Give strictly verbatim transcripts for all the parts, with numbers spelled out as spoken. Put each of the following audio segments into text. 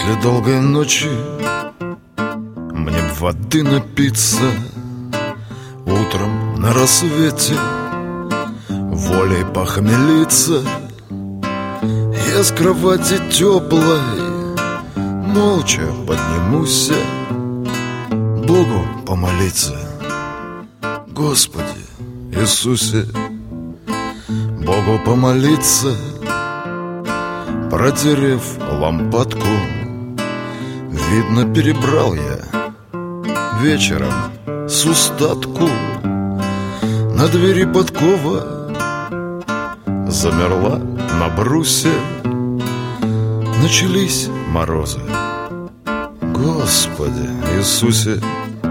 После долгой ночи мне б воды напиться, утром на рассвете волей похмелиться. Я с кровати теплой молча поднимусь Богу помолиться. Господи Иисусе, Богу помолиться. Протерев лампадку, видно, перебрал я вечером с устатку. На двери подкова замерла на брусе. Начались морозы. Господи Иисусе,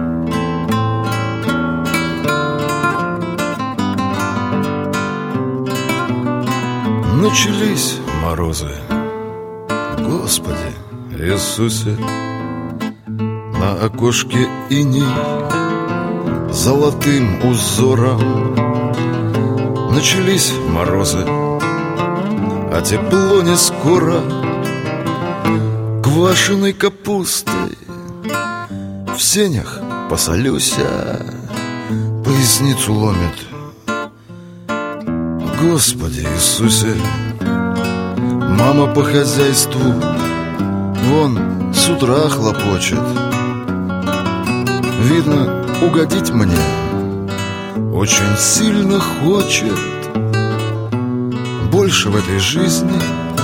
начались морозы. Господи Иисусе, на окошке иней золотым узором. Начались морозы, а тепло не скоро. Квашеной капустой в сенях посолюся, поясницу ломит. Господи Иисусе, мама по хозяйству вон с утра хлопочет. Видно, угодить мне очень сильно хочет. Больше в этой жизни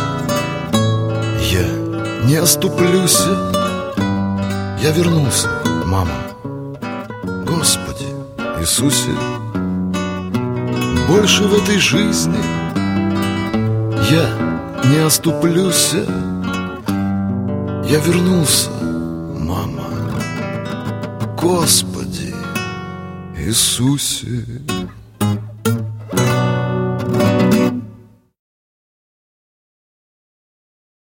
я не оступлюсь. Я вернулся, мама. Господи Иисусе, больше в этой жизни я не оступлюсь. Я вернулся, мама. Господи Иисусе.